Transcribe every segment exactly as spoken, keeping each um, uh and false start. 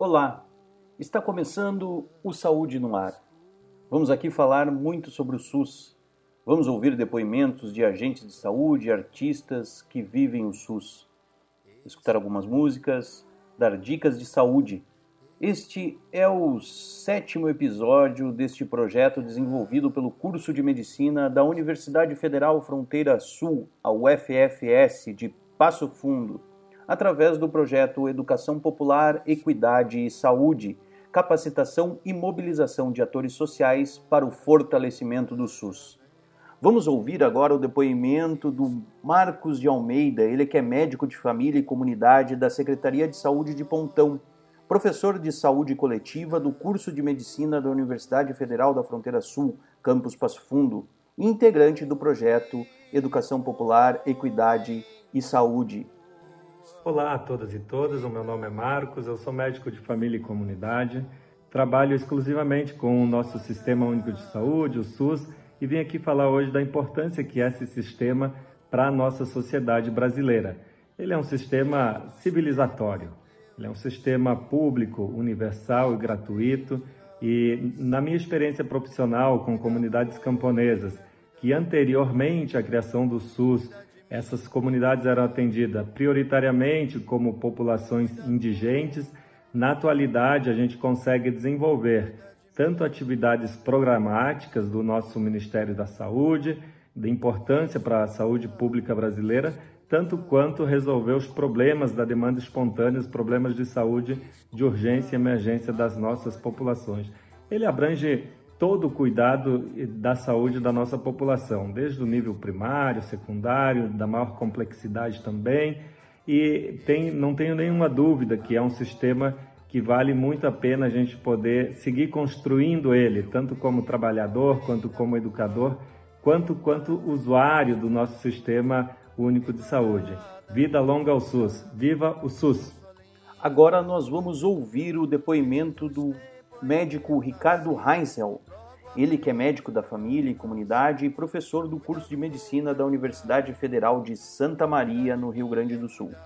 Olá, está começando o Saúde no Ar. Vamos aqui falar muito sobre o SUS. Vamos ouvir depoimentos de agentes de saúde e artistas que vivem o SUS. Escutar algumas músicas, dar dicas de saúde. Este é o sétimo episódio deste projeto desenvolvido pelo curso de Medicina da Universidade Federal Fronteira Sul, a U F F S de Passo Fundo, através do projeto Educação Popular, Equidade e Saúde, capacitação e mobilização de atores sociais para o fortalecimento do SUS. Vamos ouvir agora o depoimento do Marcos de Almeida, ele que é médico de família e comunidade da Secretaria de Saúde de Pontão, professor de saúde coletiva do curso de Medicina da Universidade Federal da Fronteira Sul, campus Passo Fundo, e integrante do projeto Educação Popular, Equidade e Saúde. Olá a todas e todas, o meu nome é Marcos, eu sou médico de família e comunidade, trabalho exclusivamente com o nosso Sistema Único de Saúde, o SUS, e vim aqui falar hoje da importância que é esse sistema para a nossa sociedade brasileira. Ele é um sistema civilizatório, ele é um sistema público, universal e gratuito, e na minha experiência profissional com comunidades camponesas, que anteriormente à criação do SUS, essas comunidades eram atendidas prioritariamente como populações indigentes. Na atualidade, a gente consegue desenvolver tanto atividades programáticas do nosso Ministério da Saúde, de importância para a saúde pública brasileira, tanto quanto resolver os problemas da demanda espontânea, os problemas de saúde de urgência e emergência das nossas populações. Ele abrange todo o cuidado da saúde da nossa população, desde o nível primário, secundário, da maior complexidade também, e tem, não tenho nenhuma dúvida que é um sistema que vale muito a pena a gente poder seguir construindo ele, tanto como trabalhador, quanto como educador, quanto quanto usuário do nosso Sistema Único de Saúde. Vida longa ao SUS! Viva o SUS! Agora nós vamos ouvir o depoimento do médico Ricardo Heinzel, ele que é médico da família e comunidade e professor do curso de Medicina da Universidade Federal de Santa Maria, no Rio Grande do Sul.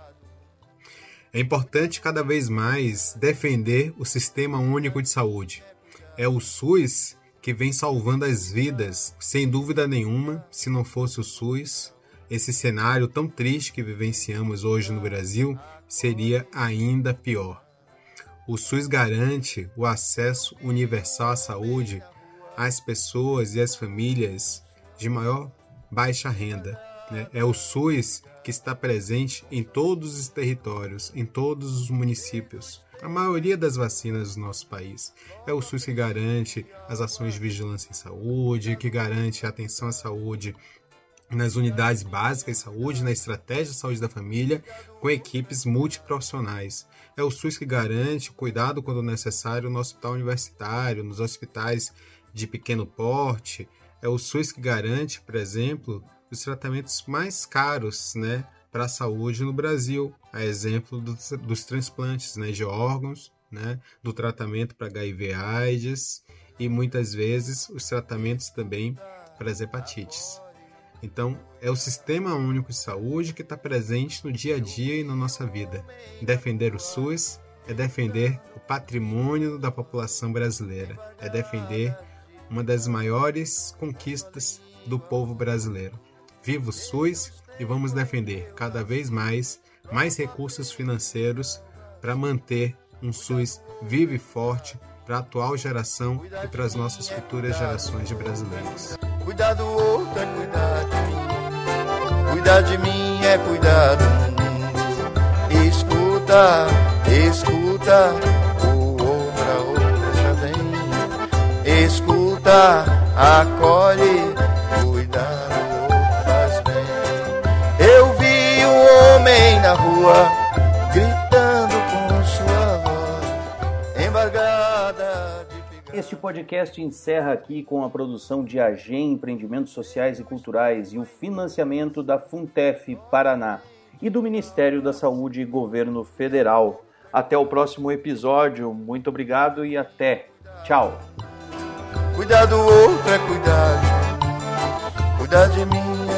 É importante cada vez mais defender o Sistema Único de Saúde. É o SUS que vem salvando as vidas, sem dúvida nenhuma. Se não fosse o SUS, esse cenário tão triste que vivenciamos hoje no Brasil seria ainda pior. O SUS garante o acesso universal à saúde às pessoas e às famílias de maior baixa renda. Né? É o SUS que está presente em todos os territórios, em todos os municípios. A maioria das vacinas do nosso país. É o SUS que garante as ações de vigilância em saúde, que garante a atenção à saúde nas unidades básicas de saúde, na estratégia de saúde da família, com equipes multiprofissionais. É o SUS que garante o cuidado quando necessário no hospital universitário, nos hospitais de pequeno porte. É o SUS que garante, por exemplo, os tratamentos mais caros, né, para a saúde no Brasil, a exemplo dos, dos transplantes, né, de órgãos, né, do tratamento para H I V AIDS e muitas vezes os tratamentos também para as hepatites. Então, é o Sistema Único de Saúde que está presente no dia a dia e na nossa vida. Defender o SUS é defender o patrimônio da população brasileira, é defender uma das maiores conquistas do povo brasileiro. Viva o SUS e vamos defender cada vez mais, mais recursos financeiros para manter um SUS vivo e forte para a atual geração e para as nossas futuras gerações de brasileiros. Cuidar do outro é cuidar de mim, cuidar de mim é cuidar do mundo. Escuta, escuta, o outro a outra já vem. Escuta, acolhe, cuidar do outro faz bem. Eu vi um homem na rua gritando com sua voz embargada de... Este podcast encerra aqui com a produção de A G E M Empreendimentos Sociais e Culturais e o financiamento da Funtef Paraná e do Ministério da Saúde e Governo Federal. Até o próximo episódio. Muito obrigado e até. Tchau. Cuidar do outro é cuidar de mim, cuidar de mim é